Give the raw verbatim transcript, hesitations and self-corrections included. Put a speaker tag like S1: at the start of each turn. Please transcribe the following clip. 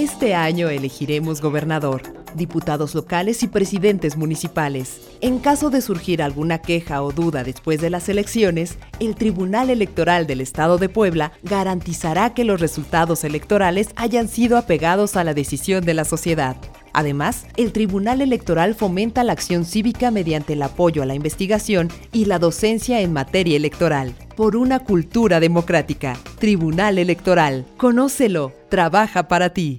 S1: Este año elegiremos gobernador, diputados locales y presidentes municipales. En caso de surgir alguna queja o duda después de las elecciones, el Tribunal Electoral del Estado de Puebla garantizará que los resultados electorales hayan sido apegados a la decisión de la sociedad. Además, el Tribunal Electoral fomenta la acción cívica mediante el apoyo a la investigación y la docencia en materia electoral. Por una cultura democrática. Tribunal Electoral. Conócelo. Trabaja para ti.